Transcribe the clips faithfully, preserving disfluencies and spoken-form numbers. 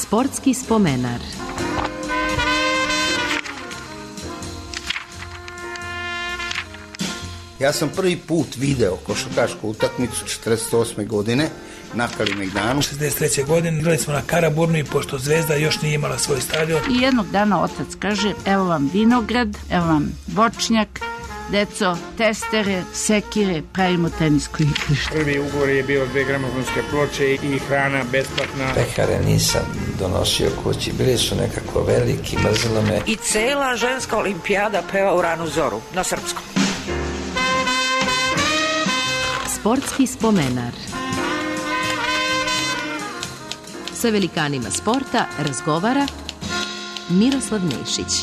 Sportski spomenar. Ja sam prvi put video košarkašku utakmicu četrdeset osme godine na Kalemegdanu. šezdeset treće godine igrali smo na Karaburnu i pošto Zvezda još nije imala svoj stadion. I jednog dana otac kaže, evo vam vinograd, evo vam voćnjak, deco, testere, sekire, pravimo tenisko igrište. Prvi ugovor je bio dve gramofonske ploče i hrana besplatna. Pehare nisam donosio kući, bili su nekako veliki, mrzilo me. I cela ženska olimpijada peva u ranu zoru, na srpskom. Sportski spomenar. Sa velikanima sporta razgovara Miroslav Nešić.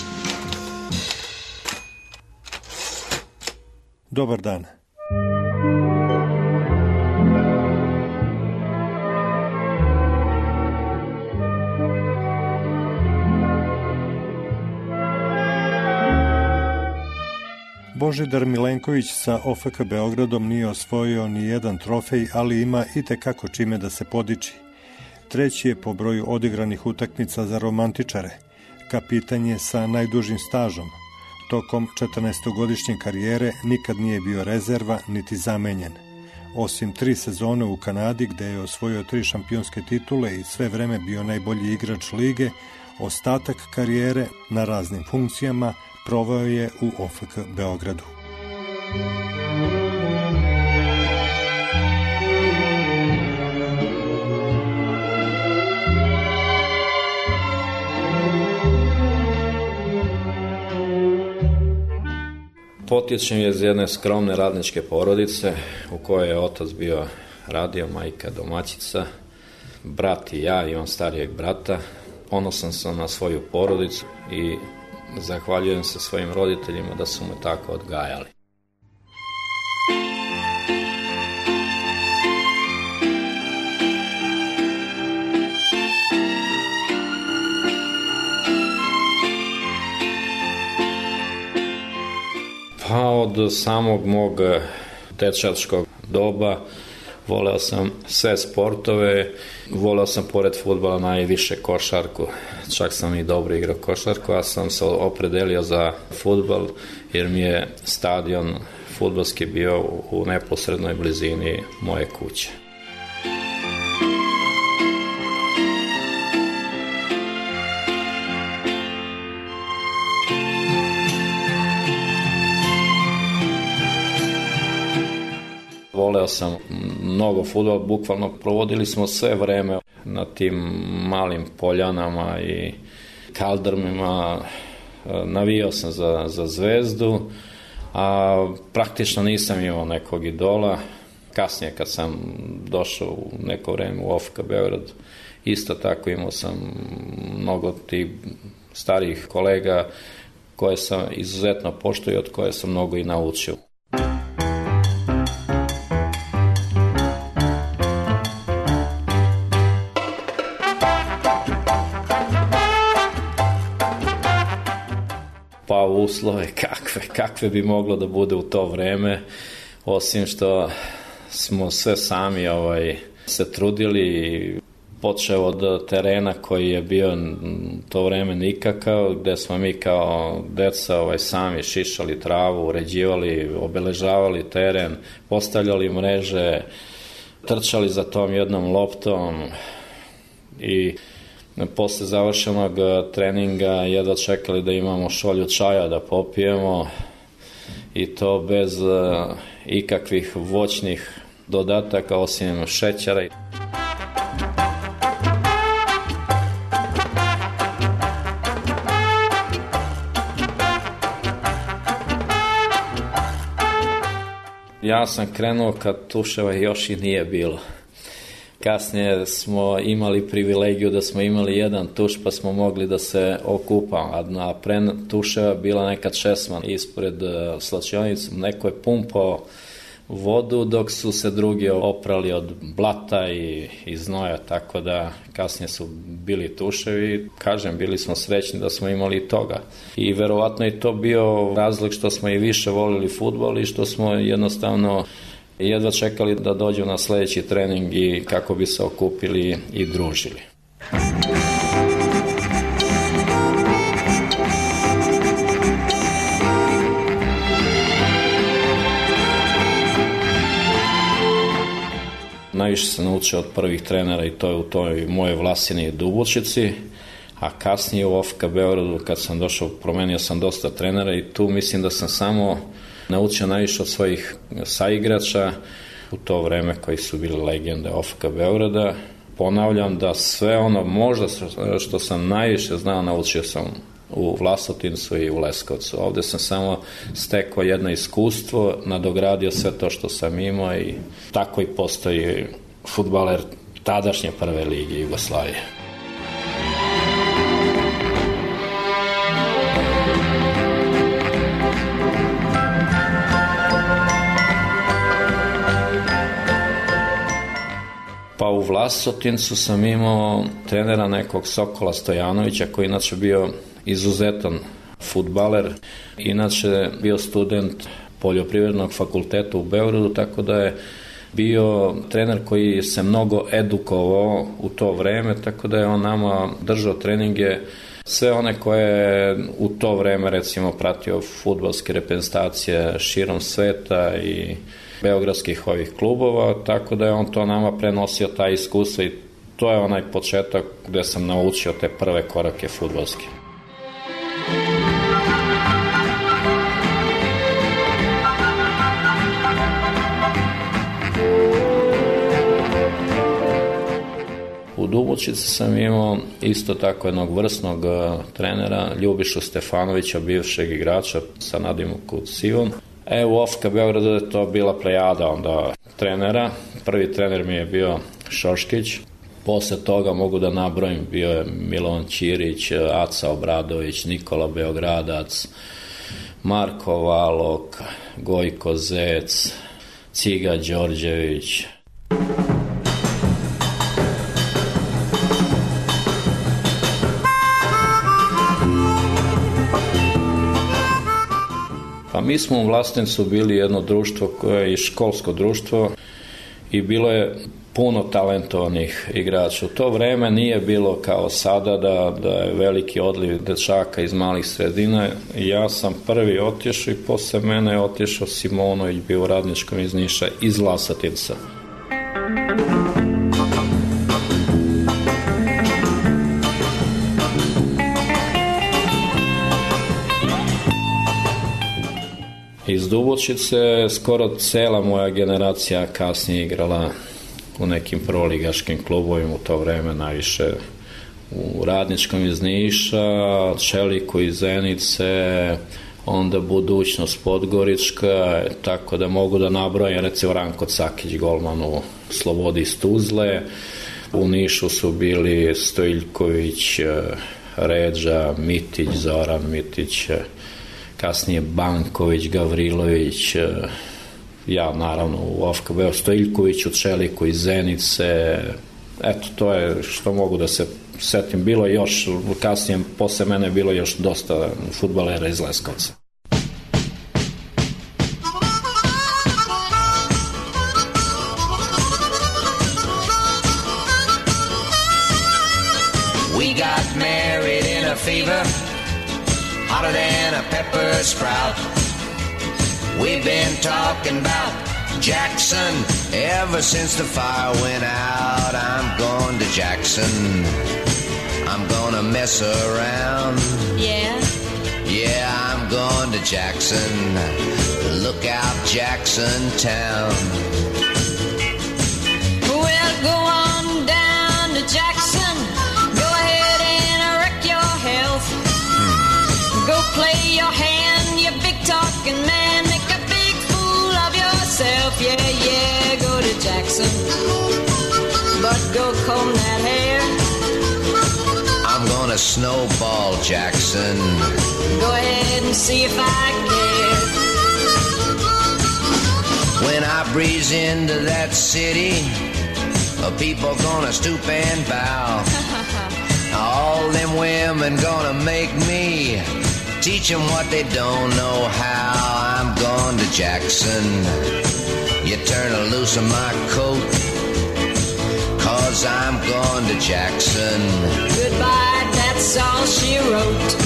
Dobar dan. Božidar Milenković sa O F K Beogradom nije osvojio ni jedan trofej, ali ima itekako čime da se podiči. Treći je po broju odigranih utakmica za romantičare. Kapitan je sa najdužim stažom. Tokom četrnaestogodišnje karijere nikad nije bio rezerva niti zamenjen. Osim tri sezone u Kanadi gde je osvojio tri šampionske titule i sve vreme bio najbolji igrač lige, ostatak karijere na raznim funkcijama proveo je u O F K Beogradu. Potječem iz jedne skromne radničke porodice u kojoj je otac bio radio, majka domaćica, brat i ja, imam starijeg brata. Ponosan sam na svoju porodicu i zahvaljujem se svojim roditeljima da su me tako odgajali. Pa od samog mog dečačkog doba voleo sam sve sportove, voleo sam pored fudbala najviše košarku, čak sam i dobro igrao košarku, a sam se opredelio za fudbal jer mi je stadion fudbalski bio u neposrednoj blizini moje kuće. Voleo sam mnogo fudbala, bukvalno provodili smo sve vreme na tim malim poljanama i kaldrmima, navijao sam za, za Zvezdu, a praktično nisam imao nekog idola. Kasnije kad sam došao u neko vreme u O F K Beograd, isto tako imao sam mnogo tih starijih kolega koje sam izuzetno poštovao i od koje sam mnogo i naučio. Pa uslove kakve, kakve bi moglo da bude u to vreme, osim što smo sve sami ovaj, se trudili, počeo od terena koji je bio to vreme nikakav, gde smo mi kao deca ovaj, sami šišali travu, uređivali, obeležavali teren, postavljali mreže, trčali za tom jednom loptom i posle završenog treninga jedva čekali da imamo šolju čaja da popijemo i to bez uh, ikakvih voćnih dodataka osim šećera. Ja sam krenuo kad tuševa još i nije bilo. Kasnije smo imali privilegiju da smo imali jedan tuš pa smo mogli da se okupamo, a na pre tuševa bila neka česma ispred slačionice, neko je pumpao vodu dok su se drugi oprali od blata i, i znoja, tako da kasnije su bili tuševi. Kažem, bili smo srećni da smo imali toga. I verovatno je to bio razlog što smo i više volili fudbal i što smo jednostavno jedva čekali da dođu na sledeći trening i kako bi se okupili i družili. najviše sam naučio od prvih trenera i to je u toj moje Vlasini Dubočici, a kasnije u O F K Beogradu kad sam došao, promenio sam dosta trenera i tu mislim da sam samo naučio najviše od svojih saigrača u to vreme koji su bili legende O F K Beograda. Ponavljam da sve ono možda što sam najviše znao naučio sam u Vlasotincu i u Leskovcu. Ovde sam samo stekao jedno iskustvo, nadogradio sve to što sam imao i tako i postoji fudbaler tadašnje prve lige Jugoslavije. Pa u Vlasotincu sam imao trenera nekog Sokola Stojanovića koji inače bio izuzetan fudbaler, inače bio student poljoprivrednog fakulteta u Beogradu, tako da je bio trener koji se mnogo edukovao u to vreme, tako da je on nama držao treninge sve one koje u to vreme recimo pratio fudbalske reprezentacije širom sveta i beogradskih ovih klubova, tako da je on to nama prenosio taj iskustvo i to je onaj početak gde sam naučio te prve korake fudbalske. U Dubočici sam imao isto tako jednog vrsnog trenera, Ljubišu Stefanovića, bivšeg igrača sa nadimovkom Sivon. E, u O F K Beogradu je to bila plejada onda trenera. Prvi trener mi je bio Šoškić. Posle toga mogu da nabrojim, bio je Milovan Ćirić, Aca Obradović, Nikola Beogradac, Marko Valok, Gojko Zec, Ciga Đorđević. Pa mi smo u Vlasotincu bili jedno društvo koje je i školsko društvo i bilo je puno talentovanih igrača. U to vreme nije bilo kao sada da, da je veliki odliv dečaka iz malih sredina. Ja sam prvi otišao i posle mene je otišao Simonović, bio u Radničkom iz Niša, iz Vlasotinca. Iz Dubočice skoro cela moja generacija kasnije igrala u nekim proligaškim klubovima u to vreme, najviše u Radničkom iz Niša, Čeliku iz Zenice, onda Budućnost Podgorička, tako da mogu da nabrojim, recimo Ranko Cakić, golman u Slobodi iz Tuzle, u Nišu su bili Stojiljković, Ređa, Mitić, Zoran Mitić, kasnije Banković, Gavrilović, ja naravno u O F K B, Stojiljković u Čeliku iz Zenice, eto to je što mogu da se setim, bilo još, kasnije posle mene bilo još dosta fudbalera iz Leskovca. We got married in a fever, hotter than a pepper sprout. We've been talking about Jackson ever since the fire went out. I'm going to Jackson, I'm gonna mess around. Yeah? Yeah, I'm going to Jackson, look out Jackson Town. Well, go on down to Jackson, go ahead and wreck your health. Hmm. Go play your hand, you big talking man, make a big fool of yourself. Yeah, yeah, go to Jackson, but go comb that hair. I'm gonna snowball Jackson, go ahead and see if I care. When I breeze into that city, people gonna stoop and bow. All them women gonna make me teach them what they don't know how. I'm going to Jackson, you turn loose of my coat, cause I'm going to Jackson. Goodbye, that's all she wrote.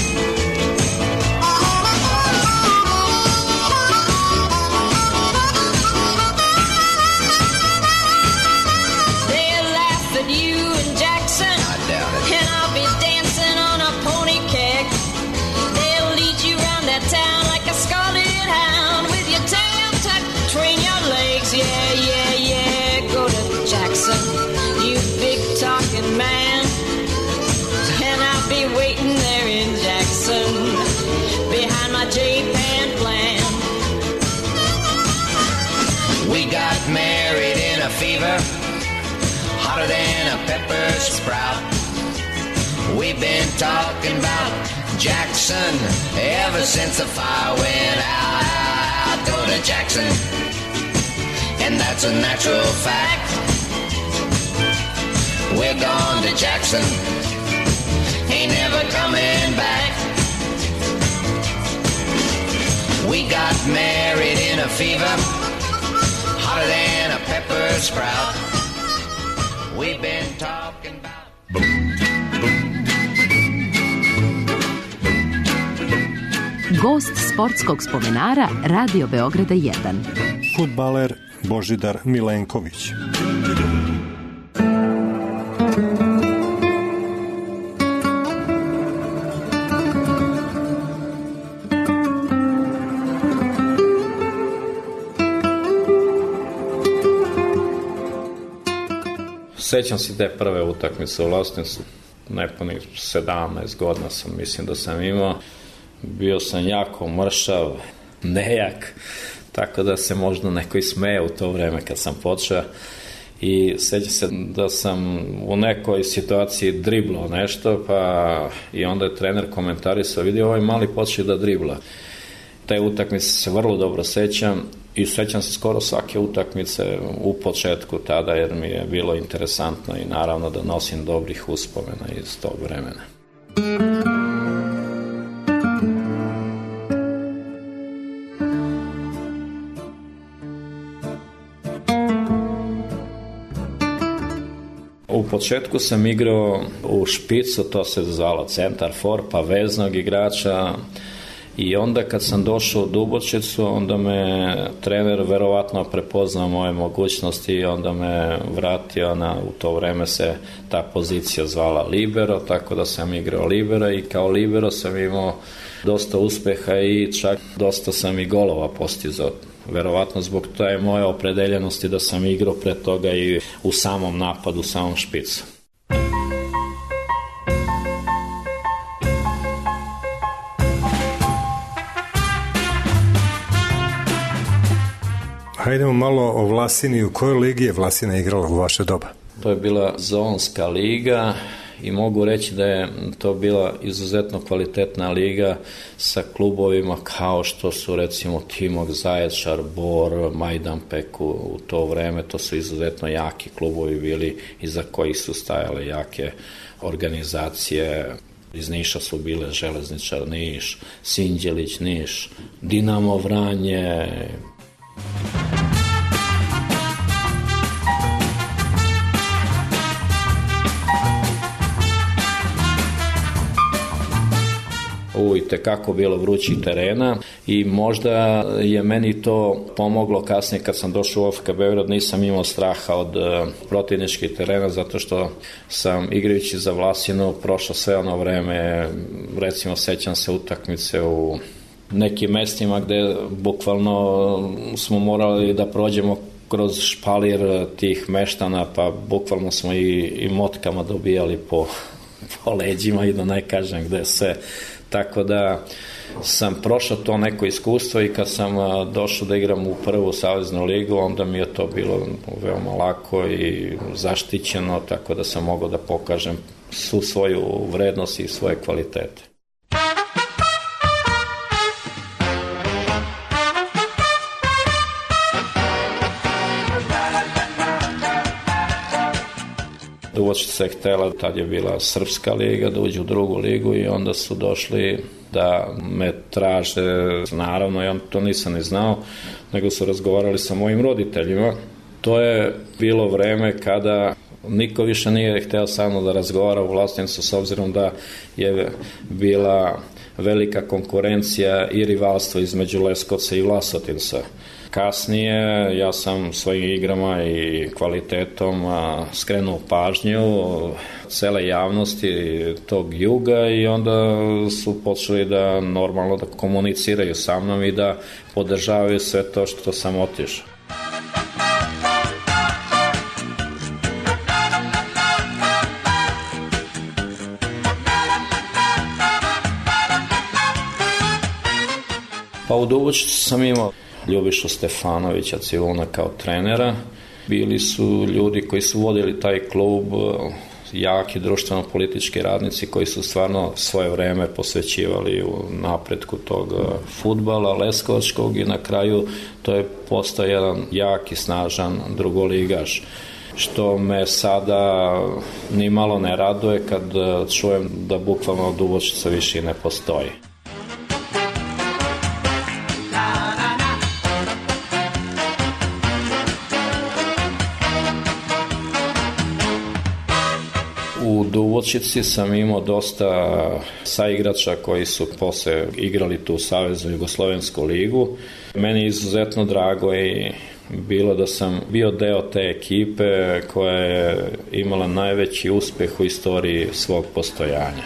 working man, and I'll be waiting there in Jackson behind my J-Pan plan. We got married in a fever, hotter than a pepper sprout. We've been talking about Jackson ever since the fire went out. Out, go to Jackson, and that's a natural fact. We're gone to Jackson, ain't never coming back. We got married in a fever, hotter than a pepper sprout. We've been talking about... Gost sportskog spomenara Radio Beograda jedan. Fudbaler Božidar Milenković. Sećam se te prve utakmice u Vlasotincu, nepunih sedamnaest godina sam, mislim da sam imao. Bio sam jako mršav, nejak, tako da se možda neko i smeje u to vreme kad sam počeo. I sećam se da sam u nekoj situaciji driblao nešto, pa i onda je trener komentarisao, vidi ovaj mali počeo da dribla. Te utakmice se vrlo dobro sećam i sećam se skoro svake utakmice u početku tada, jer mi je bilo interesantno i naravno da nosim dobrih uspomena iz tog vremena. U početku sam igrao u špicu, to se zvalo centar for, pa veznog igrača, i onda kad sam došao u Dubočicu, onda me trener verovatno prepoznao moje mogućnosti i onda me vratio na, u to vreme se ta pozicija zvala libero, tako da sam igrao libero i kao libero sam imao dosta uspeha i čak dosta sam i golova postizao. Verovatno zbog te moje opredeljenosti da sam igrao pre toga i u samom napadu, u samom špicu. Hajdemo malo o Vlasini. U kojoj ligi je Vlasina igrala u vaše doba? To je bila zonska liga i mogu reći da je to bila izuzetno kvalitetna liga sa klubovima kao što su recimo Timok, Zaječar, Bor, Majdanpek u to vreme. To su izuzetno jaki klubovi bili iza kojih su stajale jake organizacije. Iz Niša su bile Železničar Niš, Sinđelić Niš, Dinamo Vranje. U i tekako bilo vrućih terena i možda je meni to pomoglo kasnije kad sam došao u O F K Beograd, nisam imao straha od uh, protivničkih terena zato što sam igrajući za Vlasinu prošao sve ono vreme, recimo sećam se utakmice u nekim mestima gde bukvalno smo morali da prođemo kroz špalir tih meštana, pa bukvalno smo i, i motkama dobijali po, po leđima i da ne kažem gde se. Tako da sam prošao to neko iskustvo i kad sam došao da igram u prvu saveznu ligu, onda mi je to bilo veoma lako i zaštićeno, tako da sam mogao da pokažem svu svoju vrednost i svoje kvalitete. Dubočica se htela, tad je bila Srpska liga, da uđe u drugu ligu i onda su došli da me traže, naravno ja to nisam ni znao, nego su razgovarali sa mojim roditeljima. To je bilo vreme kada niko više nije hteo sa mnom da razgovara u Vlasotincu s obzirom da je bila velika konkurencija i rivalstvo između Leskovca i Vlasotinca. Kasnije ja sam svojim igrama i kvalitetom skrenuo pažnju cele javnosti tog juga i onda su počeli da normalno da komuniciraju sa mnom i da podržavaju sve to što sam otišao. Pa u Dubočicu sam imao Ljubišu Stefanovića Ciluna kao trenera. Bili su ljudi koji su vodili taj klub, jaki društveno-politički radnici koji su stvarno svoje vreme posvećivali u napretku tog fudbala leskovačkog i na kraju to je postao jedan jak i snažan drugoligaš, što me sada ni malo ne raduje kad čujem da bukvalno Dubočica više i ne postoji. U Dubočici sam imao dosta saigrača koji su posle igrali tu Saveznu Jugoslovensku ligu. Meni je izuzetno drago i bilo da sam bio deo te ekipe koja je imala najveći uspeh u istoriji svog postojanja.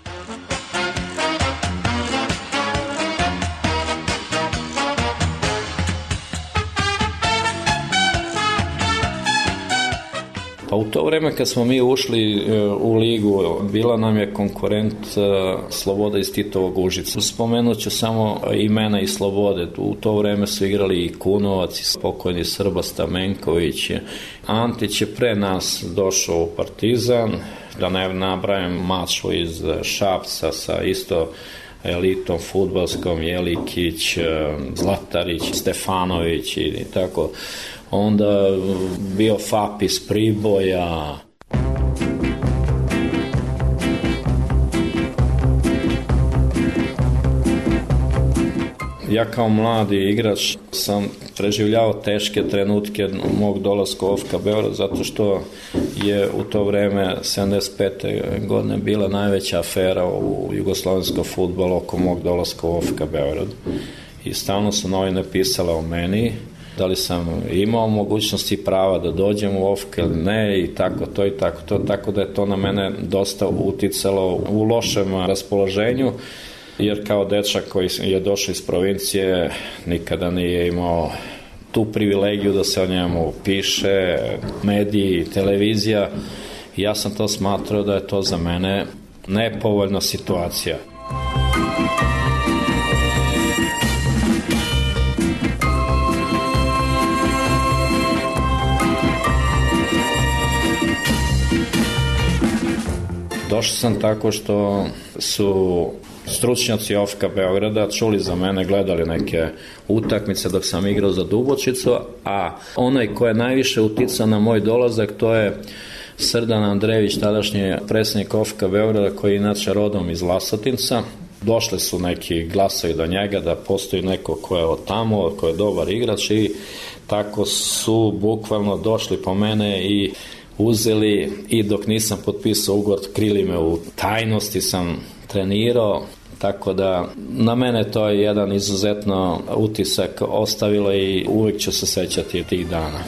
Pa u to vreme kad smo mi ušli u ligu, bila nam je konkurent Sloboda iz Titovog Užica. Spomenut ću samo imena i Slobode. U to vreme su igrali i Kunovac, i pokojni Srba Stamenković. Antić je pre nas došao u Partizan, da ne nabrajam maču iz Šapca sa isto elitom fudbalskom, Jelikić, Zlatarić, Stefanović i tako. Onda bio Fap iz Priboja. Ja kao mladi igrač sam preživljavao teške trenutke mog dolaska u O F K Beograd zato što je u to vreme sedamdeset pete godine bila najveća afera u jugoslovenskom fudbalu oko mog dolaska u O F K Beograd. I stalno su novine pisale o meni, da li sam imao mogućnosti i prava da dođem u O F K ili ne i tako to i tako to, tako da je to na mene dosta uticalo u lošem raspoloženju, jer kao dečak koji je došao iz provincije nikada nije imao tu privilegiju da se o njemu piše, mediji, televizija. Ja sam to smatrao da je to za mene nepovoljna situacija. Došao sam tako što su stručnjaci O F K Beograda čuli za mene, gledali neke utakmice dok sam igrao za Dubočicu, a onaj ko je najviše uticao na moj dolazak to je Srdan Andrejević, tadašnji predsjednik O F K Beograda, koji je inače rodom iz Vlasotinca. Došli su neki glasovi do njega da postoji neko ko je od tamo, ko je dobar igrač i tako su bukvalno došli po mene i uzeli i dok nisam potpisao ugovor, krili me u tajnosti, sam trenirao, tako da na mene to je jedan izuzetno utisak ostavilo i uvijek ću se sećati tih dana.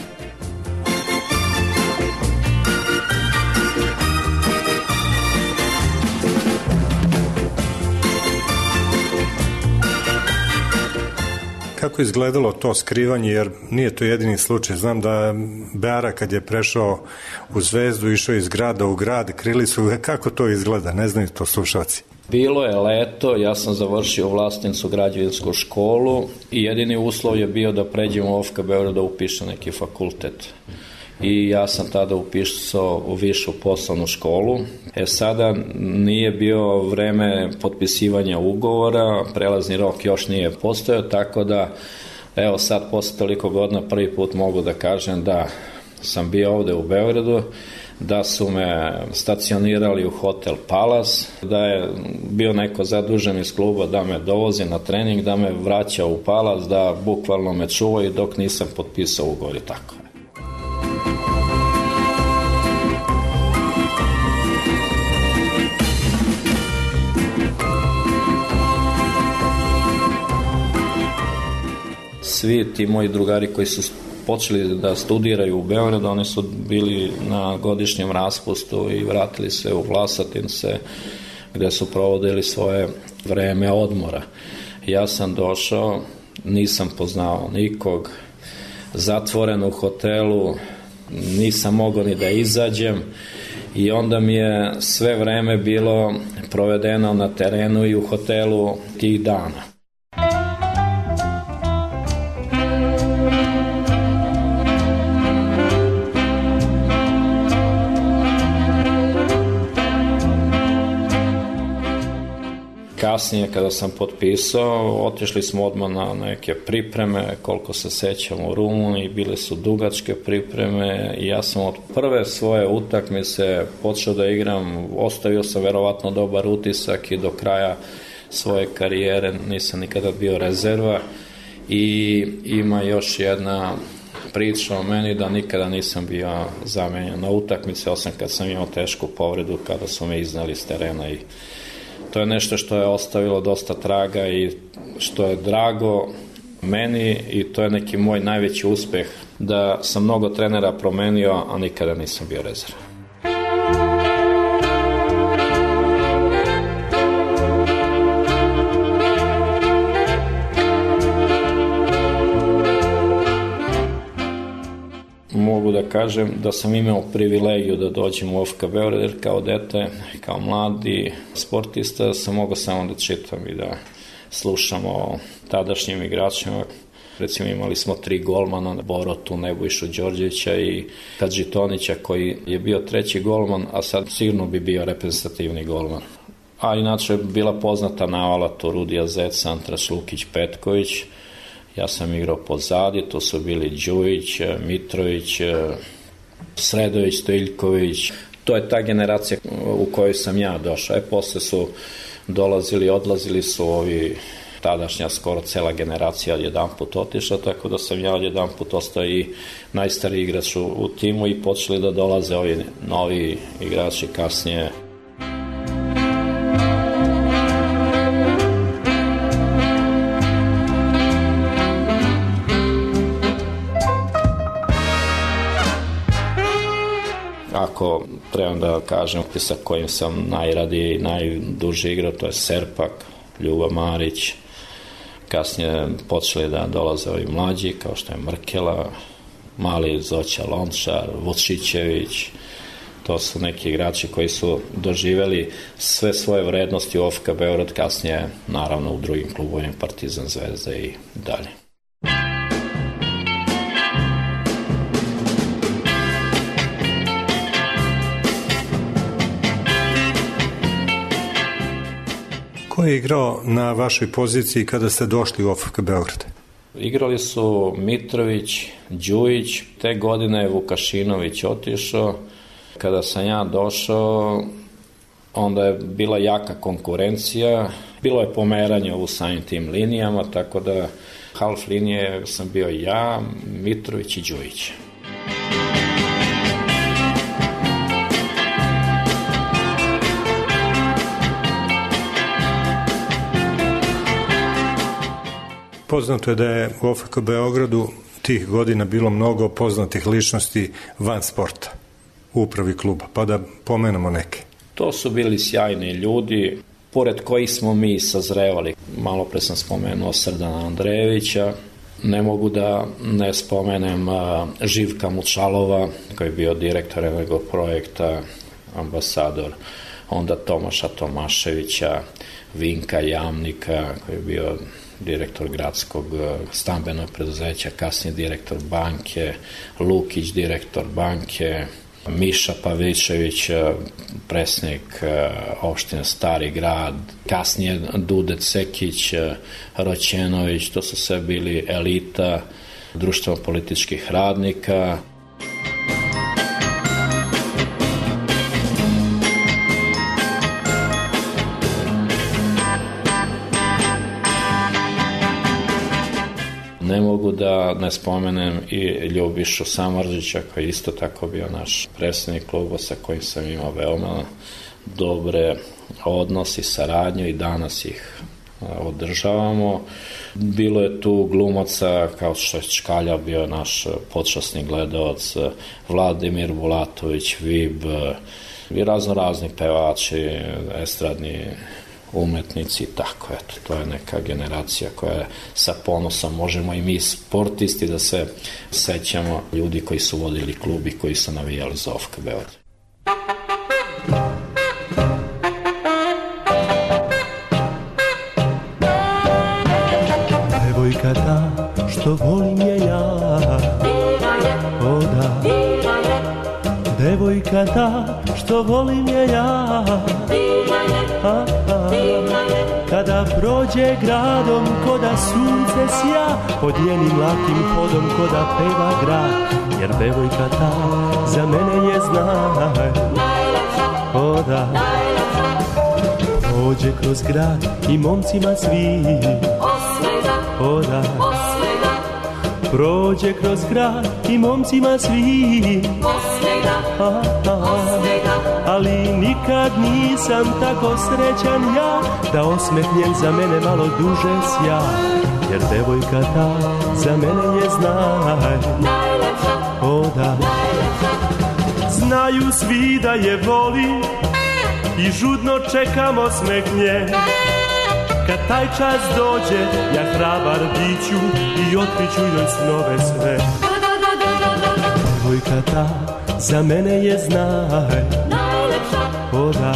Kako je izgledalo to skrivanje, jer nije to jedini slučaj. Znam da Beara kad je prešao u Zvezdu, išao iz grada u grad, krili su, kako to izgleda, ne znaju to slušalci. Bilo je leto, ja sam završio u Vlasotincu građevinsku školu i jedini uslov je bio da pređem u O F K Beograd da upišem neki fakultet. I ja sam tada upisao u višu poslovnu školu. E sada nije bio vreme potpisivanja ugovora, prelazni rok još nije postojao, tako da evo sad posle toliko godina prvi put mogu da kažem da sam bio ovde u Beogradu, da su me stacionirali u hotel Palace, da je bio neko zadužen iz kluba da me dovozi na trening, da me vraća u Palace, da bukvalno me čuvaju dok nisam potpisao ugovor i tako. Svi ti moji drugari koji su počeli da studiraju u Beogradu, oni su bili na godišnjem raspustu i vratili se u Vlasotince gde su provodili svoje vreme odmora. Ja sam došao, nisam poznao nikog, zatvoren u hotelu, nisam mogao ni da izađem i onda mi je sve vreme bilo provedeno na terenu i u hotelu tih dana. Kasnije kada sam potpisao, otišli smo odmah na neke pripreme, koliko se sećam u Rumuniji, bile su dugačke pripreme i ja sam od prve svoje utakmice počeo da igram, ostavio sam verovatno dobar utisak i do kraja svoje karijere nisam nikada bio rezerva i ima još jedna priča o meni da nikada nisam bio zamenjen na utakmice, osim kad sam imao tešku povredu kada su me iznali s terena i to je nešto što je ostavilo dosta traga i što je drago meni i to je neki moj najveći uspeh da sam mnogo trenera promenio, a nikada nisam bio rezerva. Mogu da kažem da sam imao privilegiju da dođem u O F K Beograd, jer kao dete, kao mladi sportista sam mogao samo da čitam i da slušam o tadašnjim igračima. Recimo imali smo tri golmana, Borotu, Nebojšu Đorđevića i Hadžitonića koji je bio treći golman, a sad sigurno bi bio reprezentativni golman. A inače bila poznata navala to Rudija Zec, Antraš, Lukić, Petković. Ja sam igrao pozadi, to su bili Đujić, Mitrović, Sredović, Stojiljković. To je ta generacija u kojoj sam ja došao. E, posle su dolazili, odlazili su ovi, tadašnja skoro cela generacija jedan put otišla, tako da sam ja jedan put ostao i najstariji igrač u, u timu i počeli da dolaze ovi novi igrači kasnije. Ako trebam da kažem sa kojim sam najradije i najduže igrao, to je Serpak, Ljuba Marić. Kasnije počeli da dolaze ovi mlađi, kao što je Mrkela, mali Zoća Lončar, Vučićević. To su neki igrači koji su doživeli sve svoje vrednosti u O F K Beograd, kasnije naravno u drugim klubovima, Partizan, Zvezda i dalje. Ko je igrao na vašoj poziciji kada ste došli u O F K Beograd? Igrali su Mitrović, Đujić, te godine je Vukašinović otišao. Kada sam ja došao, onda je bila jaka konkurencija, bilo je pomeranje u samim tim linijama, tako da half linije sam bio ja, Mitrović i Đujić. Poznato je da je u O F K Beogradu tih godina bilo mnogo poznatih ličnosti van sporta u upravi kluba, pa da pomenemo neke. To su bili sjajni ljudi, pored kojih smo mi sazrevali. Malo pre sam spomenuo Srdana Andrejevića, ne mogu da ne spomenem Živka Mučalova, koji je bio direktor jednog projekta, ambasador, onda Tomaša Tomaševića, Vinka Jamnika, koji je bio direktor gradskog stambenog preduzeća, kasnije direktor banke, Lukić, direktor banke, Miša Pavićević, predsjednik opštine Stari grad, kasnije Dudet Sekić, Roćenović, to su sve bili elita društveno-političkih radnika. Ne mogu da ne spomenem i Ljubišu Samardžića, koji je isto tako bio naš predsjednik kluba, sa kojim sam imao veoma dobre odnose i saradnju i danas ih održavamo. Bilo je tu glumaca kao što je Čkalja bio naš počasni gledalac, Vladimir Bulatović, Vib i razno razni pevači, estradni umetnici i tako, eto, to je neka generacija koja je sa ponosom, možemo i mi sportisti da se sećamo ljudi koji su vodili klub i koji su navijali za O F K Beograd. Devojka ta što volim je ja, o da, devojka ta što volim je ja. A, a, kada prođe gradom ko da sunce sja, pod njenim lakim hodom ko da peva grad, jer devojka ta za mene je znaj. O da, prođe kroz grad i momcima svi. O da, prođe kroz grad i momcima svi. A, a, ali nikad nisam tako srećan ja, da osmehnjen za mene malo duže sja, jer devojka ta za mene je znaj. O da, znaju svi da je volim i žudno čekam osmeh nje. Kad taj čas dođe, ja hrabar biću i otkriću joj snove sve. Devojka ta za mene je znaj. O da,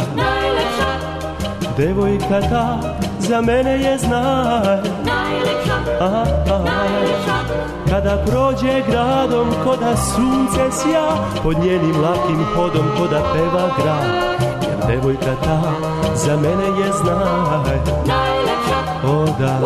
devojka ta za mene je znaj. A, a, kada prođe gradom ko da sunce sja, pod njenim lakim hodom ko da peva grad, jer devojka ta za mene je znaj. O da,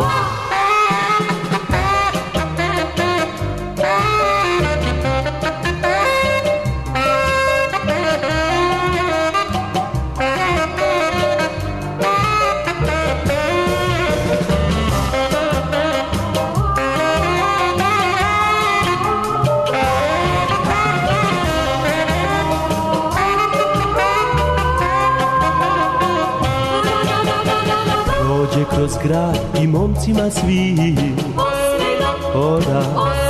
kroz grad i momcima svi. O da,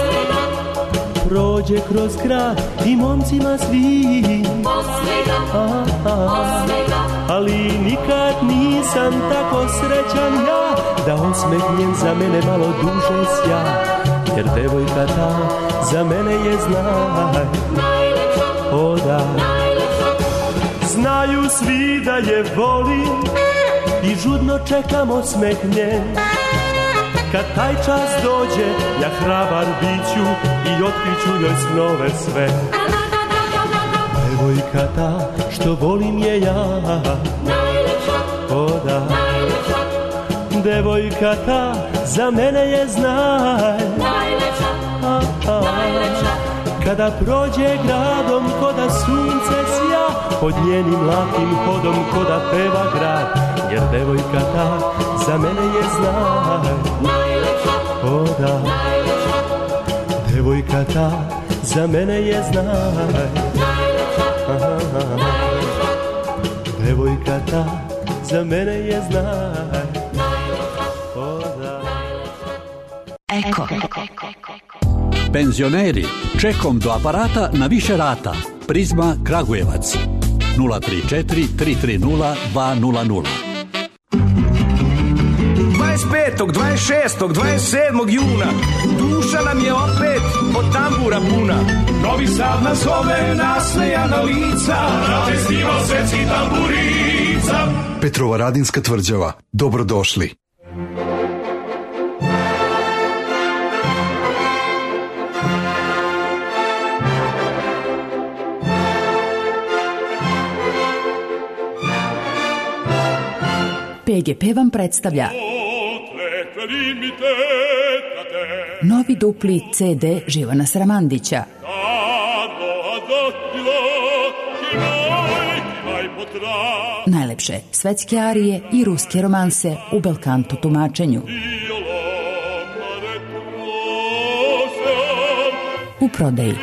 prođe kroz grad i momcima svi. A, a, ali nikad nisam tako srećan ja, da osmehnjen za mene malo duže sja, jer devojka ta za mene je znaj. O da, znaju svi da je volim i žudno čekam osmeh nje. Kad taj čas dođe, ja hrabar biću i otkriću joj snove sve. Devojka ta što volim je ja. O da, devojka ta za mene je znaj. A, a, kada prođe gradom ko da sunce sja, pod njenim lakim hodom ko da peva grad, jer devojka ta za mene je znaj. O da, devojka ta za mene je znaj. Aha, devojka ta za mene je znaj. O da. Eko. Penzioneri, čekom do aparata na više rata. Prizma Kragujevac. nula tri četiri tri tri nula dva nula nula. dvadeset petog, dvadeset šestog, dvadeset sedmog juna duša nam je opet od tambura puna. Novi Sad nas zove, nasmejana lica, na festival svetskih tamburica. Petrova Radinska tvrđava, dobrodošli. P G P vam predstavlja novi dupli C D Živana Sramandića. Najlepše svetske arije i ruske romanse u belkanto tumačenju. U prodaji.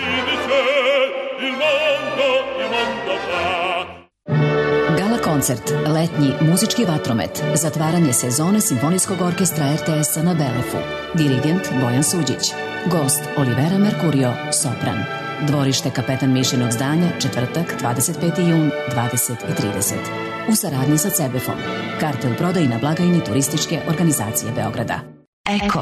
Koncert, letnji muzički vatromet, zatvaranje sezone Simfonijskog orkestra R T S-a na Belefu. Dirigent Bojan Suđić. Gost Olivera Mercurio, sopran. Dvorište Kapetan Mišinog zdanja, četvrtak, dvadeset peti jun, dvadeset i trideset. U saradnji sa Cebefom. Karte u prodaji na blagajni Turističke organizacije Beograda. Eko.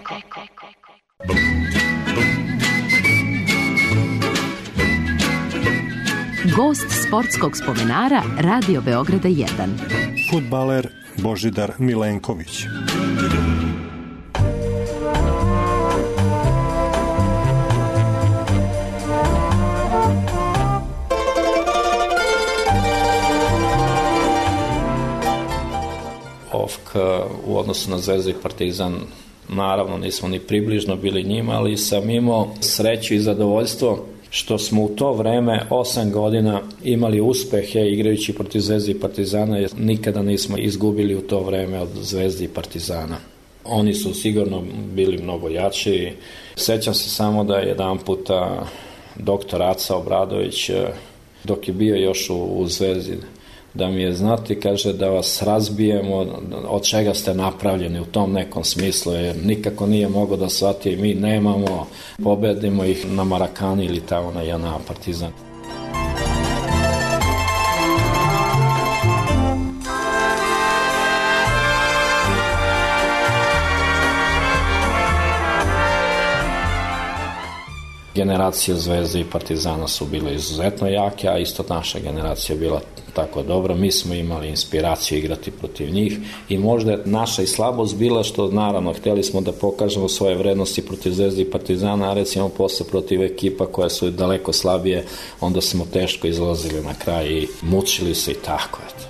Gost sportskog spomenara Radio Beograda jedan. Fudbaler Božidar Milenković. u odnosu na Zvezdu i Partizan. Naravno, nismo ni približno bili njima, ali sam imao sreću i zadovoljstvo što smo u to vreme, osam godina, imali uspehe igrajući protiv Zvezde i Partizana, jer nikada nismo izgubili u to vreme od Zvezde i Partizana. Oni su sigurno bili mnogo jači. Sećam se samo da je jedan puta doktor Aca Obradović, dok je bio još u, u Zvezdi, da mi je znati, kaže, da vas razbijemo od čega ste napravljeni u tom nekom smislu, jer nikako nije mogo da shvati, mi nemamo, pobedimo ih na Marakani ili tamo na J N A Partizan. Generacije Zvezde i Partizana su bile izuzetno jake, a isto naša generacija je bila tako dobra. Mi smo imali inspiraciju igrati protiv njih i možda je naša i slabost bila što, naravno, htjeli smo da pokažemo svoje vrednosti protiv Zvezde i Partizana, a recimo posle protiv ekipa koja su daleko slabije, onda smo teško izlazili na kraj i mučili se i tako, eto.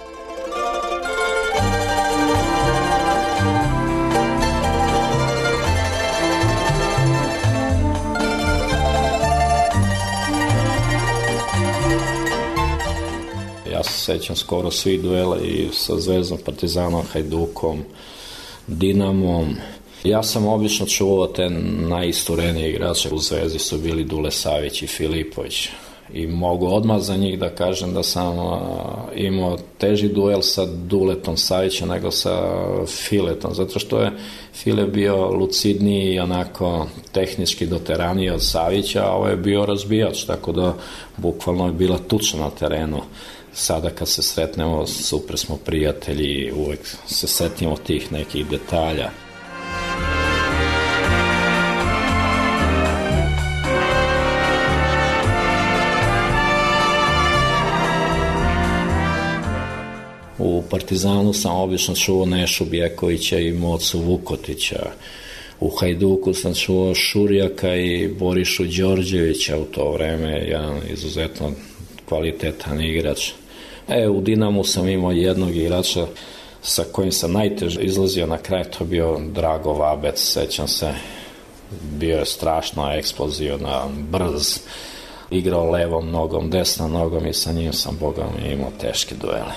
Ja se sećam skoro svih duela i sa Zvezdom, Partizanom, Hajdukom, Dinamom. Ja sam obično čuvao te najisturenije igrače. U Zvezdi su bili Dule Savić i Filipović. I mogu odmah za njih da kažem da sam imao teži duel sa Duletom Savića nego sa Filetom, zato što je File bio lucidniji i onako tehnički doteraniji od Savića, a ovo je bio razbijač, tako da bukvalno je bila tuča na terenu. Sada kad se sretnemo, super smo prijatelji, uvek se setimo tih nekih detalja. U Partizanu sam obično čuo Nešu Bjekovića i Mocu Vukotića. U Hajduku sam čuo Šurjaka i Borišu Đorđevića u to vreme, jedan izuzetno kvalitetan igrač. E, u Dinamu sam imao jednog igrača sa kojim sam najteže izlazio na kraj, to bio Drago Vabec, sećam se, bio je strašno eksplozivan, brz, igrao levom nogom, desnom nogom i sa njim sam, boga mi, imao teške duele.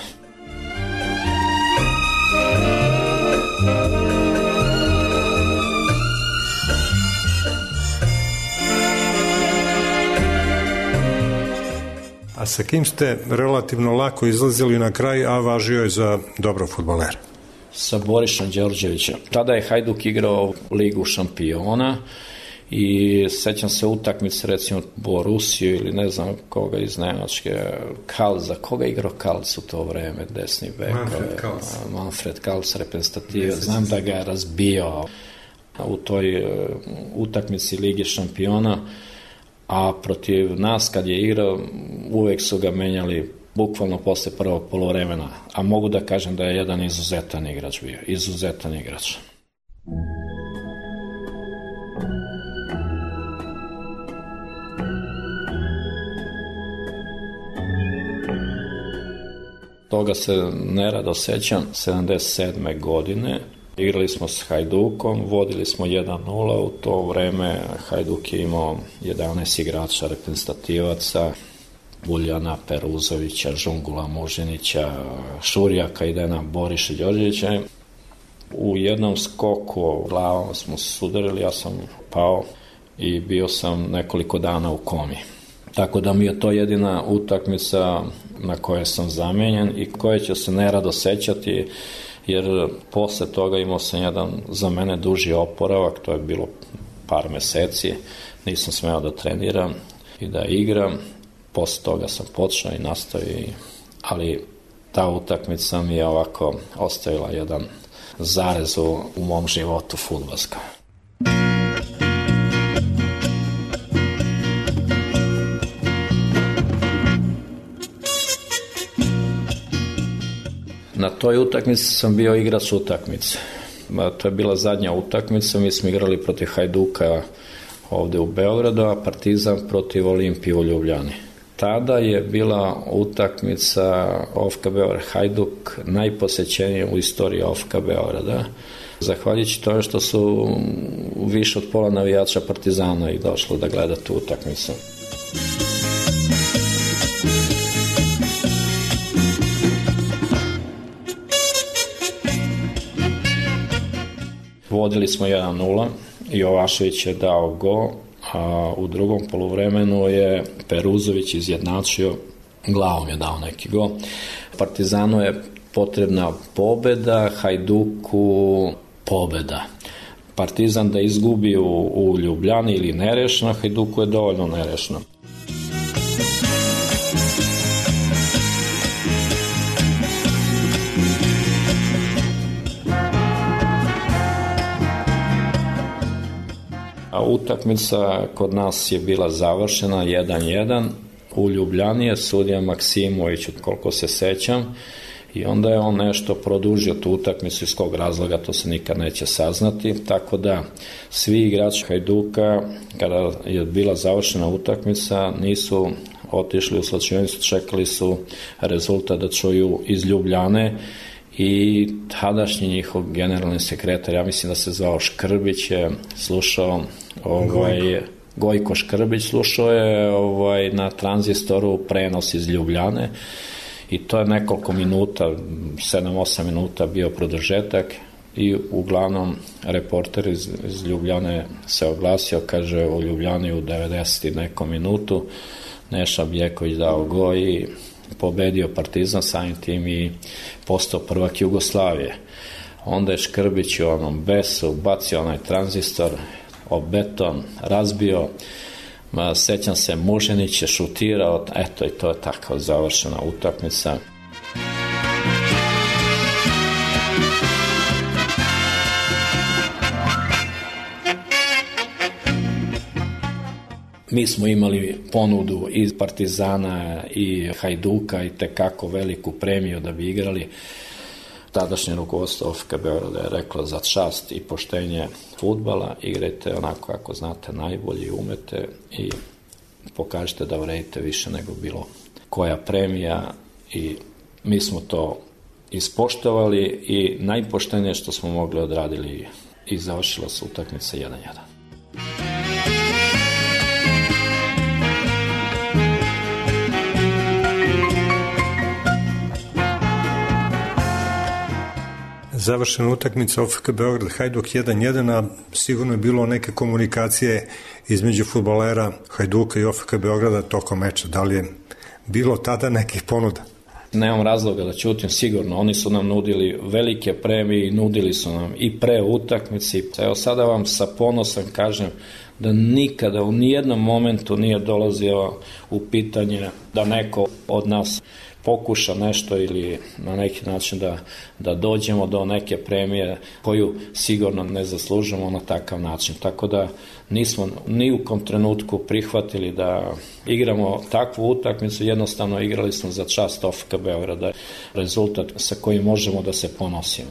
A sa kim ste relativno lako izlazili na kraj, a važio je za dobro fudbalera? Sa Borišom Đorđevićem. Tada je Hajduk igrao Ligu šampiona i sećam se utakmice, recimo Borusiju ili ne znam koga iz Nemačke, Kalza, koga je igrao Kalz u to vreme, desni bek, Manfred Kalz, Manfred Kalz, reprezentativa, znam da ga je razbio u toj utakmici Lige šampiona, a protiv nas kad je igrao uvek su ga menjali bukvalno posle prvog poluvremena, a mogu da kažem da je jedan izuzetan igrač bio, izuzetan igrač. Toga se nerado sećam, sedamdeset sedme godine. Igrali smo s Hajdukom, vodili smo jedan nula, u to vreme Hajduk je imao jedanaest igrača reprezentativaca, Buljana Peruzovića, Žungula Mužinića, Šurjaka i Dena Boriša Đorđevića. U jednom skoku glavom smo se sudarili, ja sam pao i bio sam nekoliko dana u komi. Tako da mi je to jedina utakmica na kojoj sam zamenjen i koje ću se nerado sećati, jer posle toga imao sam jedan za mene duži oporavak, to je bilo par meseci, nisam smeo da treniram i da igram, posle toga sam počeo i nastavio, ali ta utakmica mi je ovako ostavila jedan zarez u, u mom životu fudbalskom. Na toj utakmici sam bio igrač utakmice. To je bila zadnja utakmica, mi smo igrali protiv Hajduka ovde u Beogradu, a Partizan protiv Olimpije u Ljubljani. tada je bila utakmica O F K Beograd Hajduk najposećenija u istoriji O F K Beograda. Zahvaljujući tome što su više od pola navijača Partizana i došlo da gleda tu utakmicu. Vodili smo jedan nula, Jovašević je dao go, a u drugom poluvremenu je Peruzović izjednačio, glavom je dao neki go. Partizanu je potrebna pobeda, Hajduku pobeda. Partizan da izgubi u, u Ljubljani ili nerešno, Hajduku je dovoljno nerešno. A utakmica kod nas je bila završena jedan jedan. U Ljubljani je sudija Maksimović, koliko se sećam, i onda je on nešto produžio tu utakmicu, iz kog razloga to se nikad neće saznati, tako da svi igrači Hajduka, kada je bila završena utakmica, nisu otišli u slačionicu, čekali su rezultat da čuju iz Ljubljane. I tadašnji njihov generalni sekretar, ja mislim da se zvao Škrbić, je slušao ovaj, Gojko. Gojko Škrbić slušao je ovaj, na tranzistoru prenos iz Ljubljane i to je nekoliko minuta, sedam osam minuta bio produžetak i uglavnom reporter iz, iz Ljubljane se oglasio, kaže u Ljubljani u devedeset nekom minutu Neša Bjeković dao goj i pobedio Partizan, samim tim i postao prvak Jugoslavije. Onda je Škrbić u onom besu bacio onaj tranzistor, o beton razbio, sećam se Muženić je šutirao, eto i to je tako završena utakmica. Mi smo imali ponudu iz Partizana i Hajduka i tekako veliku premiju da bi igrali. Tadašnje rukovodstvo O F K Beograda je reklo za čast i poštenje fudbala, igrajte onako kako znate najbolje i umete i pokažete da vredite više nego bilo koja premija i mi smo to ispoštovali i najpoštenije što smo mogli odradili i završila se utakmica jedan jedan. Završena utakmica O F K Beograd Hajduk jedan jedan, a sigurno je bilo neke komunikacije između fudbalera Hajduka i O F K Beograda tokom meča. Da li je bilo tada nekih ponuda? Nemam razloga da ćutim, sigurno. Oni su nam nudili velike premije i nudili su nam i pre utakmici. Evo sada vam sa ponosom kažem da nikada u nijednom momentu nije dolazio u pitanje da neko od nas pokuša nešto ili na neki način da, da dođemo do neke premije koju sigurno ne zaslužimo na takav način. Tako da nismo ni u kom trenutku prihvatili da igramo takvu utakmicu, jednostavno igrali smo za čast O F K Beograda, rezultat sa kojim možemo da se ponosimo.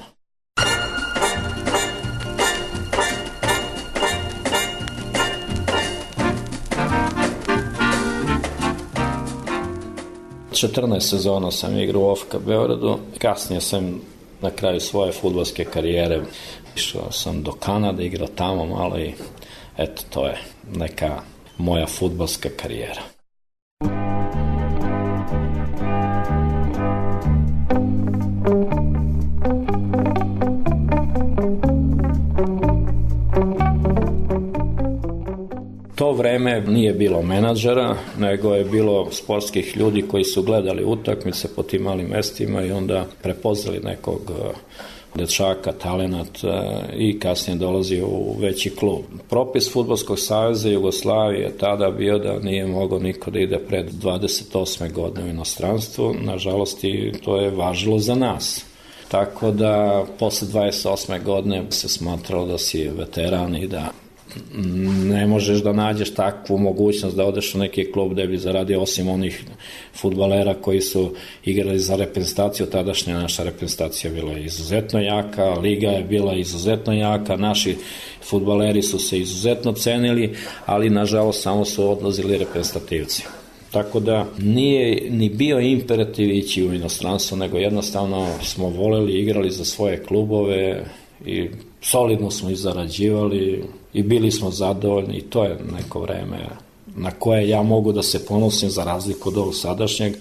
četrnaest sezona sam igrao u O F K Beogradu, kasnije sam na kraju svoje fudbalske karijere išao sam do Kanade, igrao tamo malo i eto, to je neka moja fudbalska karijera. To vreme nije bilo menadžera, nego je bilo sportskih ljudi koji su gledali utakmice po tim malim mestima i onda prepoznali nekog dečaka, talenat i kasnije dolazi u veći klub. Propis Fudbalskog saveza Jugoslavije je tada bio da nije mogao niko da ide pred dvadeset osme godine u inostranstvu, nažalost i to je važilo za nas. Tako da posle dvadeset osme godine se smatralo da si veteran i da ne možeš da nađeš takvu mogućnost da odeš u neki klub da bi zaradio, osim onih fudbalera koji su igrali za reprezentaciju. Tadašnja naša reprezentacija bila izuzetno jaka, liga je bila izuzetno jaka, naši fudbaleri su se izuzetno cenili, ali nažalost samo su odlazili reprezentativci. Tako da nije ni bio imperativ ići u inostranstvo, nego jednostavno smo voleli, igrali za svoje klubove i solidno smo i zarađivali i bili smo zadovoljni i to je neko vreme na koje ja mogu da se ponosim za razliku od ovog sadašnjeg.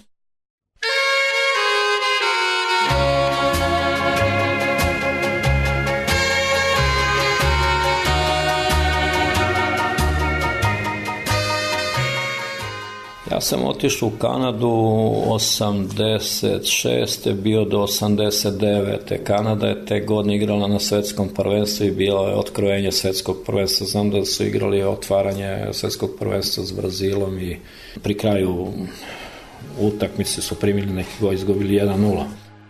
Ja sam otišao u Kanadu osamdeset šeste bio do osamdeset devete Kanada je te godine igrala na svetskom prvenstvu i bilo je otkrojenje svetskog prvenstva. Znam da su igrali otvaranje svetskog prvenstva s Brazilom i pri kraju utakmice su primili neki gol, izgubili jedan nula.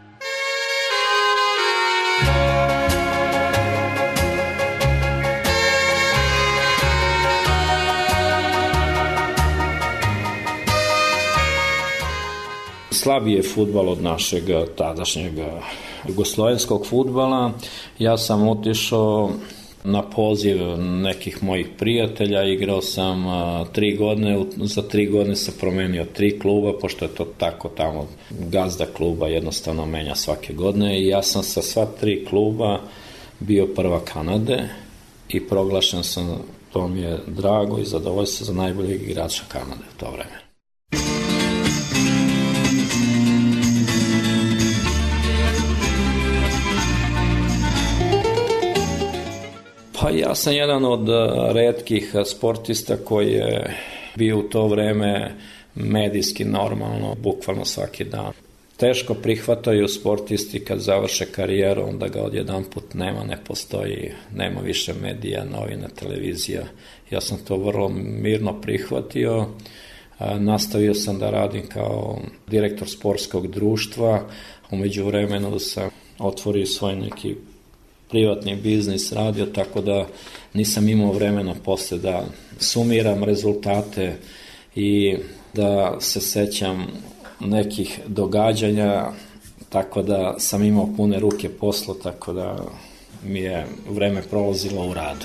Slabiji je fudbal od našeg tadašnjeg jugoslovenskog fudbala. Ja sam otišao na poziv nekih mojih prijatelja, igrao sam tri godine, za tri godine sam promenio tri kluba, pošto je to tako tamo, gazda kluba jednostavno menja svake godine i ja sam sa sva tri kluba bio prvak Kanade i proglašen sam, to mi je drago i zadovoljstvo, za najboljeg igrača Kanade u to vreme. Pa ja sam jedan od retkih sportista koji je bio u to vreme medijski normalno, bukvalno svaki dan. Teško prihvataju sportisti kad završe karijeru, onda ga odjedan put nema, ne postoji, nema više medija, novina, televizija. Ja sam to vrlo mirno prihvatio, nastavio sam da radim kao direktor sportskog društva, u međuvremenu sam otvorio svoj neki privatni biznis radio, tako da nisam imao vremena posle da sumiram rezultate i da se sećam nekih događanja, tako da sam imao pune ruke posla, tako da mi je vreme prolazilo u radu.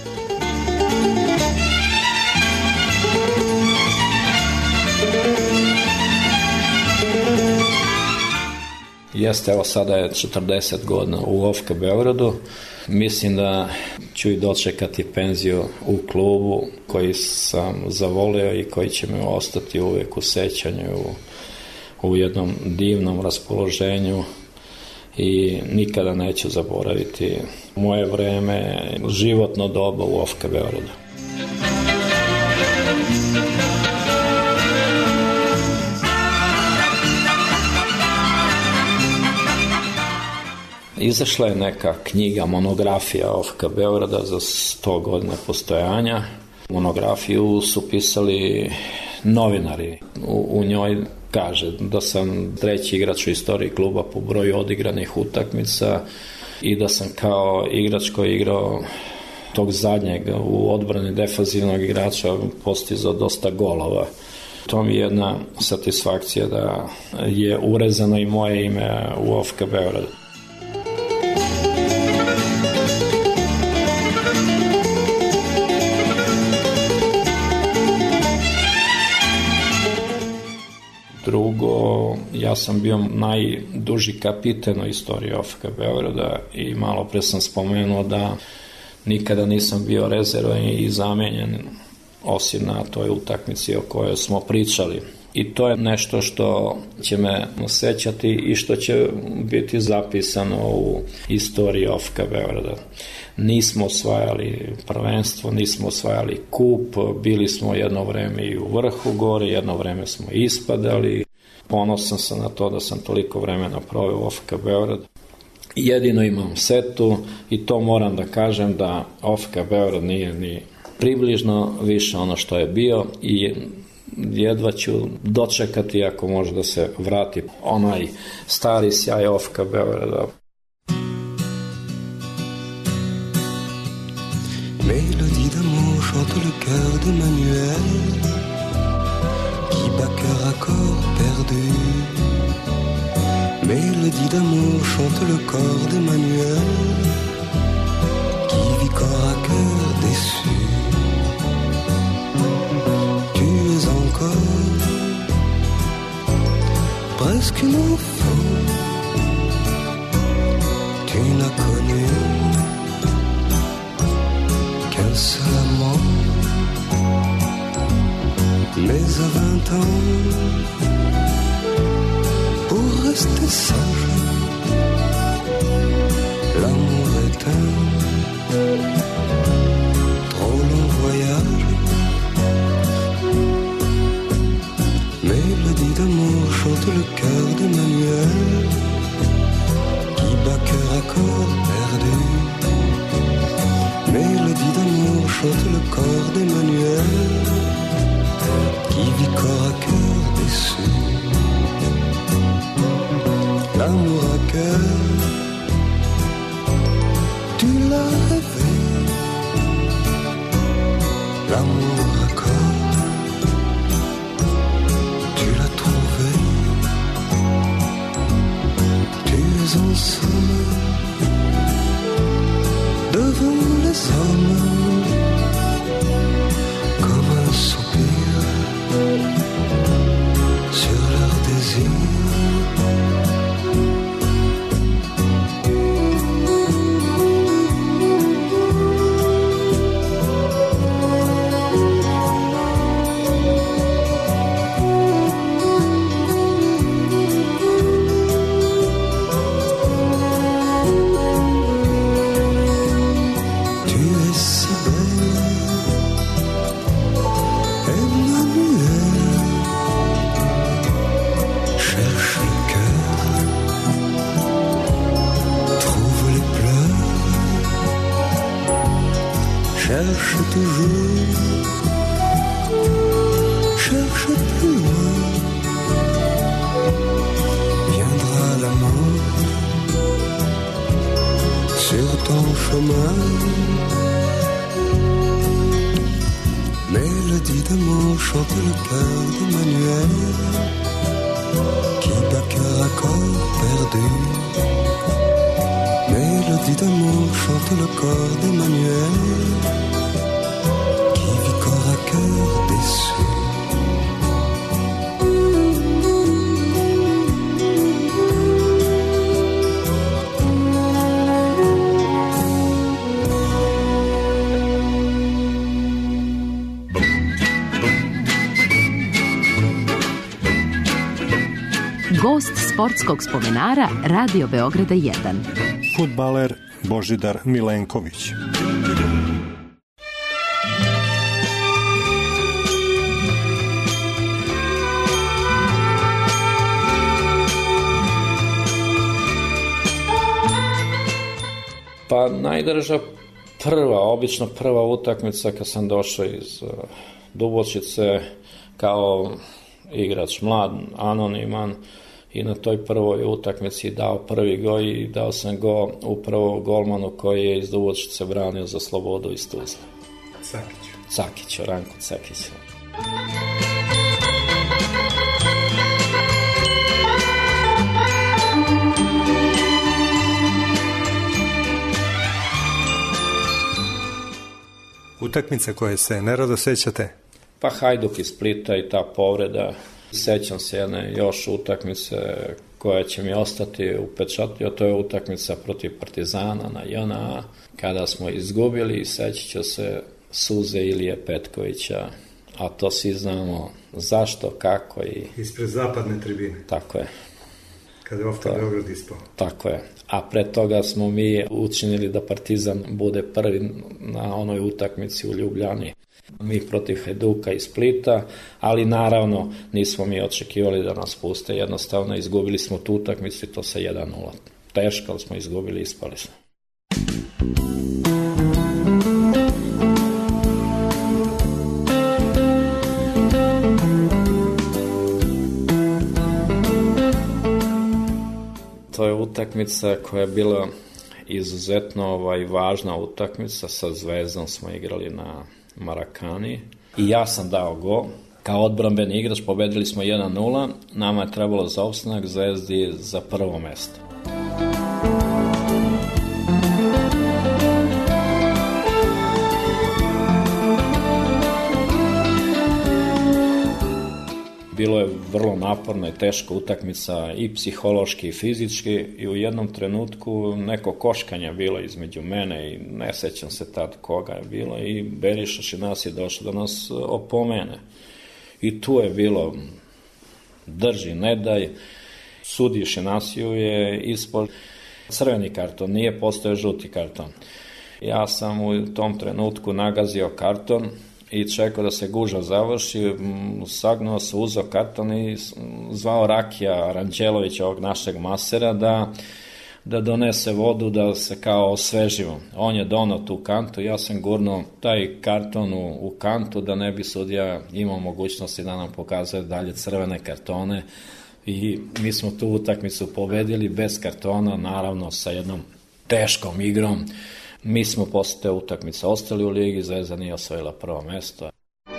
Jeste, evo sada je četrdeset godina u O F K Beogradu. Mislim da ću i dočekati penziju u klubu koji sam zavoleo i koji će mi ostati uvijek u sećanju, u, u jednom divnom raspoloženju i nikada neću zaboraviti moje vreme, životno doba u O F K Beogradu. Izašla je neka knjiga, monografija O F K Beograda za sto godina postojanja. Monografiju su pisali novinari. U, u njoj kaže da sam treći igrač u istoriji kluba po broju odigranih utakmica i da sam kao igrač koji igrao tog zadnjeg u odbrani defanzivnog igrača postizao dosta golova. To mi je jedna satisfakcija da je urezano i moje ime u O F K Beogradu. Drugo, ja sam bio najduži kapiten u istoriji O F K Beograda i malo pre sam spomenuo da nikada nisam bio rezervan i zamenjen osim na toj utakmici o kojoj smo pričali. I to je nešto što će me sećati i što će biti zapisano u istoriji O F K Beograda. Nismo osvajali prvenstvo, nismo osvajali kup, bili smo jedno vreme i u vrhu gore, jedno vreme smo ispadali. Ponosan sam na to da sam toliko vremena proveo u O F K Beograd. Jedino imam setu i to moram da kažem da O F K Beograd nije ni približno više ono što je bio i jedva ću dočekati ako može da se vrati onaj stari sjaj O F K Beograda. Mélodie d'amour chante le cœur de Manuel qui bat cœur à corps perdu. Mélodie d'amour chante le corps de Manuel qui vit corps à cœur déçu. Tu es encore presque une enfant. Tu n'as connu qu'un seul amant. Mais à vingt ans, pour rester sage, l'amour est un trop long voyage. Mélodie d'amour chante le cœur d'Emmanuel, qui bat cœur à corps perdu. Mélodie d'amour chante le corps d'Emmanuel, qui vit corps à cœur déçu. L'amour à cœur, tu l'as rêvé. L'amour à corps, tu l'as trouvé. Tu es en somme devant les hommes, comme un soupir sur leur désir. Cherche toujours, cherche plus loin, viendra l'amour sur ton chemin. Mélodie d'amour chante le cœur d'Emmanuel, qui bat cœur à corps perdu. Mélodie d'amour chante le corps d'Emmanuel, qui vit corps à cœur déçu. Gost sportskog spomenara Radio Beograda jedan. Fudbaler Božidar Milenković. Pa najdrža prva, obično prva utakmica kad sam došao iz uh, Dubočice kao igrač mlad, anoniman, i na toj prvoj utakmici dao prvi gol i dao sam go upravo golmanu koji je iz Dubočice branio za Slobodu iz Tuzle. Cakiću. Cakiću, Ranko Cakiću. Utakmice koje se nerado sećate? Pa Hajduk iz Splita i ta povreda. Sećam se jedne još utakmice koja će mi ostati upečatljiva, to je utakmica protiv Partizana na J N A, kada smo izgubili i sećat ću se suze Ilije Petkovića, a to svi znamo zašto, kako i... Ispred zapadne tribine. Tako je. Kada je Ofka Beograd ispao. Tako je. A pre toga smo mi učinili da Partizan bude prvi na onoj utakmici u Ljubljani. Mi protiv Hajduka iz Splita, ali naravno nismo mi očekivali da nas puste, jednostavno izgubili smo tu utakmicu i to sa jedan nula. Teško, ali smo izgubili i ispali smo. To je utakmica koja je bila izuzetno ovaj, važna utakmica, sa Zvezdom smo igrali na Marakani i ja sam dao gol. Kao odbrambeni igrač pobedili smo jedan nula, nama je trebalo za opstanak, Zvezdi za prvo mesto. Bilo je vrlo naporna i teška utakmica i psihološki i fizički i u jednom trenutku neko koškanje bilo između mene i ne sećam se tad koga je bilo i Beriša Šinas je došao da nas opomene. I tu je bilo drži, ne daj, sudi Šinasiju je ispod crveni karton, nije postao žuti karton. Ja sam u tom trenutku nagazio karton i čekao da se gužva završi, sagnuo se, uzeo karton i zvao Rakija Ranđelovića, ovog našeg masera, da, da donese vodu, da se kao osvežimo. On je donao tu kantu, ja sam gurnuo taj karton u, u kantu da ne bi sudija imao mogućnosti da nam pokazuje dalje crvene kartone i mi smo tu utakmicu pobedili bez kartona, naravno sa jednom teškom igrom. Mi smo posle te utakmice ostali u ligi, Zvezda nije osvojila prvo mesto.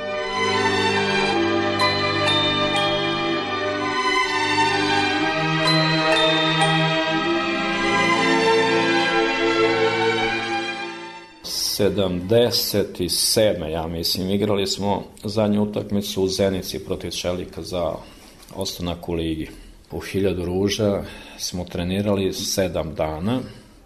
sedamdeset sedme ja mislim, igrali smo zadnju utakmicu u Zenici protiv Čelika za ostanak u ligi. U Hiljadu ruža smo trenirali sedam dana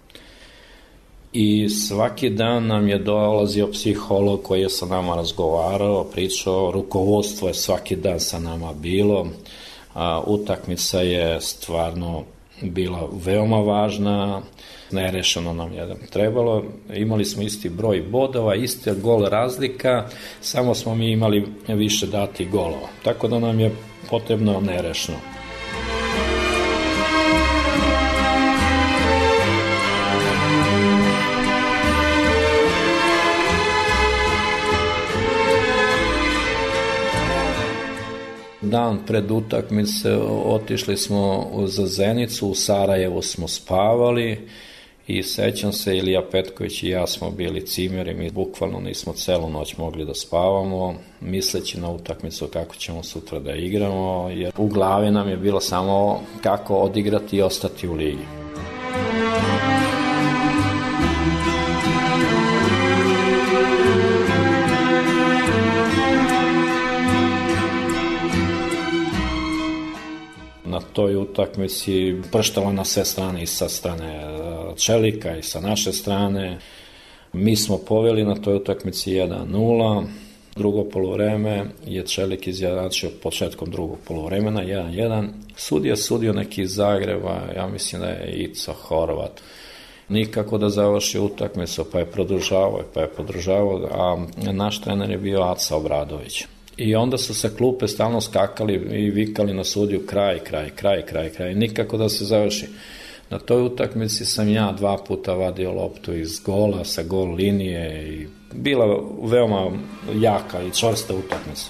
i svaki dan nam je dolazio psiholog koji je sa nama razgovarao, pričao, rukovodstvo je svaki dan sa nama bilo, a utakmica je stvarno bila veoma važna, nerešeno nam je trebalo, imali smo isti broj bodova, iste gol razlika, samo smo mi imali više dati golova, tako da nam je potrebno nerešeno. Dan pred utakmice otišli smo za Zenicu, u Sarajevu smo spavali i sećam se, Ilija Petković i ja smo bili cimeri, mi bukvalno nismo celu noć mogli da spavamo, misleći na utakmicu kako ćemo sutra da igramo, jer u glavi nam je bilo samo kako odigrati i ostati u ligi. Na toj utakmici prštalo na sve strane, i sa strane Čelika i sa naše strane. Mi smo poveli na toj utakmici jedan nula, drugo poluvreme je Čelik izjednačio početkom drugog poluvremena jedan jedan. Sudija sudio neki iz Zagreba, ja mislim da je Ica Horvat. Nikako da završi utakmicu, pa je produžavao, pa je produžavao, a naš trener je bio Aca Obradović. I onda su se klupe stalno skakali i vikali na sudiju kraj, kraj, kraj, kraj, kraj, nikako da se završi. Na toj utakmici sam ja dva puta vadio loptu iz gola, sa gol linije i bila veoma jaka i čvrsta utakmica.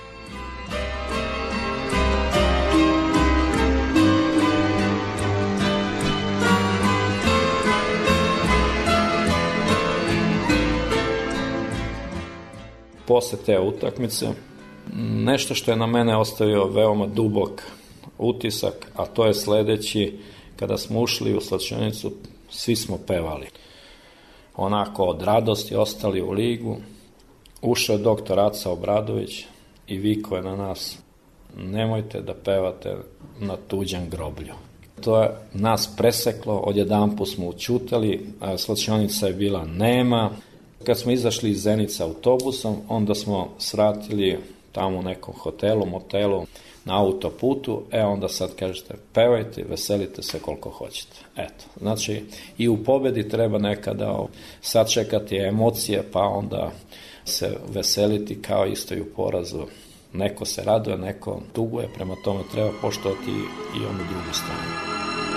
Posle te utakmice nešto što je na mene ostavio veoma dubok utisak, a to je sledeći, kada smo ušli u slačionicu, svi smo pevali. Onako od radosti ostali u ligu, ušao je doktor Aca Obradović i vikao je na nas, nemojte da pevate na tuđem groblju. To je nas preseklo, odjedanput smo učutali, slačionica je bila nema. Kad smo izašli iz Zenice autobusom, onda smo svratili tamo u nekom hotelu, motelu, na autoputu, e onda sad kažete, pevajte, veselite se koliko hoćete. Eto, znači i u pobedi treba nekada sačekati emocije, pa onda se veseliti kao isto i u porazu. Neko se raduje, neko tuguje, prema tome treba poštovati i onu drugu stranu.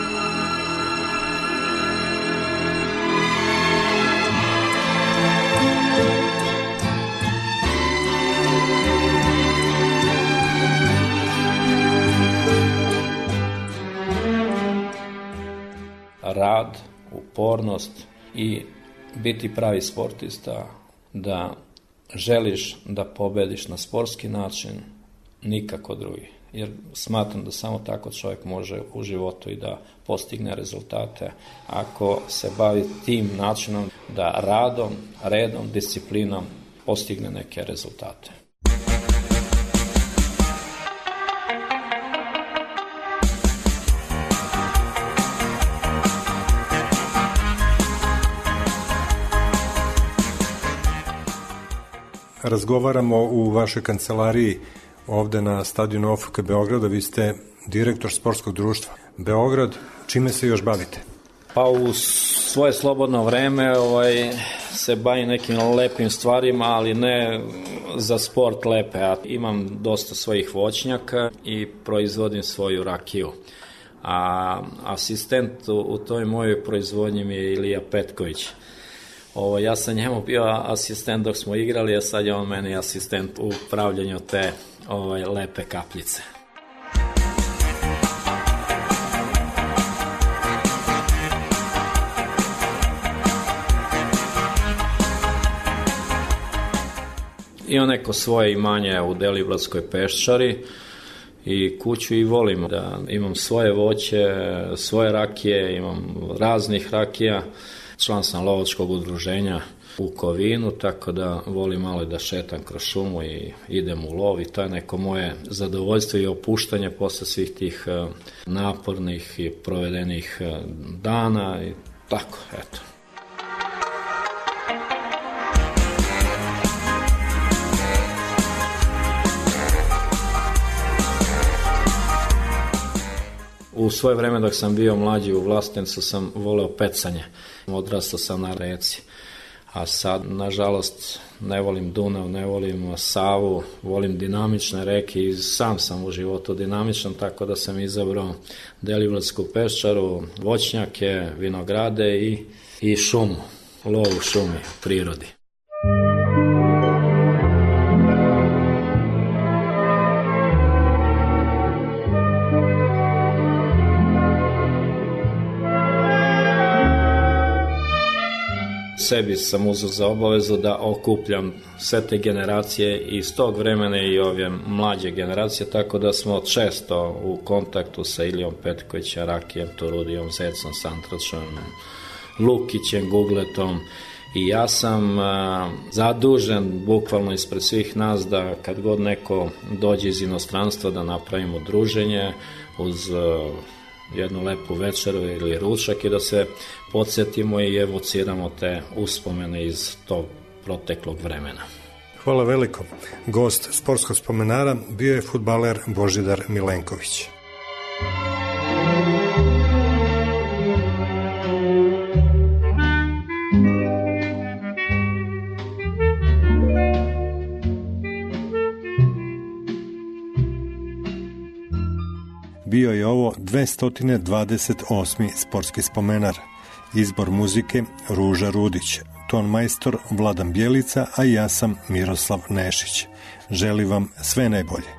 Rad, upornost i biti pravi sportista, da želiš da pobediš na sportski način, nikako drugi. Jer smatram da samo tako čovjek može u životu i da postigne rezultate. Ako se bavi tim načinom da radom, redom, disciplinom postigne neke rezultate. razgovaramo u vašoj kancelariji ovde na stadionu O F K Beograda. Vi ste direktor sportskog društva Beograd. Čime se još bavite? Pa u svoje slobodno vreme ovaj, se bavim nekim lepim stvarima, ali ne za sport lepe. Ja imam dosta svojih voćnjaka i proizvodim svoju rakiju. A asistent u, u toj mojoj proizvodnji mi je Ilija Petković. Ovo, ja sam njemu bio asistent dok smo igrali, a sad je on meni asistent u pravljanju te ovaj, lepe kapljice. Imam neko svoje imanje u Deliblatskoj peščari i kuću i volim da imam svoje voće, svoje rakije, imam raznih rakija. Član sam lovačkog udruženja u Kovinu, tako da volim malo da šetam kroz šumu i idem u lov i to je neko moje zadovoljstvo i opuštanje posle svih tih napornih i provedenih dana i tako, eto. U svoje vreme dok sam bio mlađi u Vlastencu sam voleo pecanje. Odrastao sam na reci. A sad, nažalost, ne volim Dunav, ne volim Savu, volim dinamične reke i sam sam u životu dinamičan, tako da sam izabrao Deliblatsku peščaru, voćnjake, vinograde i, i šumu, lov u šumi, prirodi. Sebi sam uzeo za obavezu da okupljam sve te generacije iz tog vremena i ove mlađe generacije, tako da smo često u kontaktu sa Ilijom Petkovićem, Rakijem, Turudijom, Zecom, Santračom, Lukićem, Gugletom i ja sam a, zadužen bukvalno ispred svih nas da kad god neko dođe iz inostranstva da napravimo druženje uz a, jednu lepu večeru ili ručak i da se podsjetimo i evociramo te uspomene iz tog proteklog vremena. Hvala veliko. Gost sportskog spomenara bio je fudbaler Božidar Milenković. Bio je ovo dvesta dvadeset osmi sportski spomenar. Izbor muzike Ruža Rudić, ton majstor Vladan Bjelica, a ja sam Miroslav Nešić. Želim vam sve najbolje.